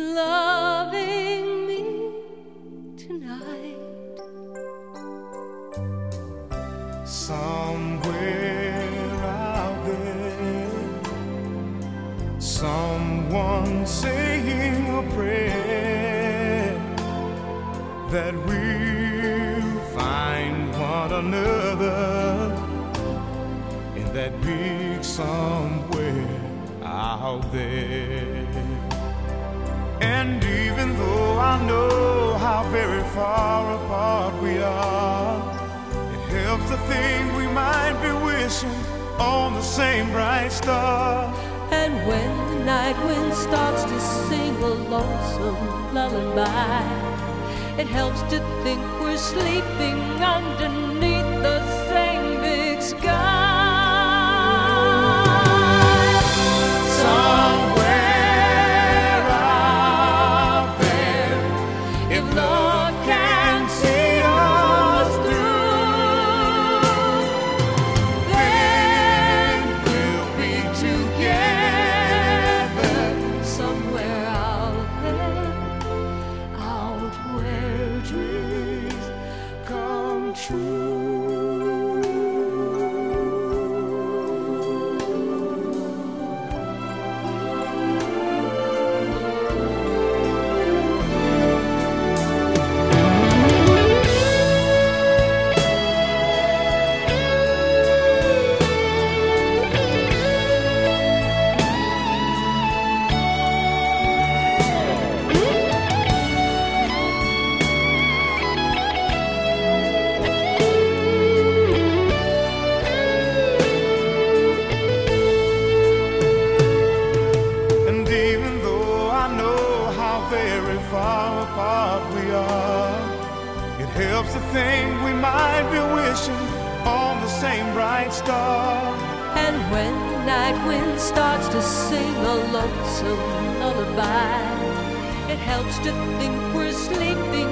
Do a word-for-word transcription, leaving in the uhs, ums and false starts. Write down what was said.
and loving me tonight. Somewhere out there, someone saying a prayer that we'll find one another in that big somewhere out there. And even though I know how very far apart we are, it helps to think we might be wishing on the same bright star. And when the night wind starts to sing a lonesome lullaby, it helps to think we're sleeping underneath the same big sky. Somewhere out there, if love can see us through, then we'll be together. Somewhere out there, out where dreams come true. And even though I know how very far apart we are, it helps to think we might be wishing on the same bright star. And when the night wind starts to sing a lonesome lullaby, it helps to think we're sleeping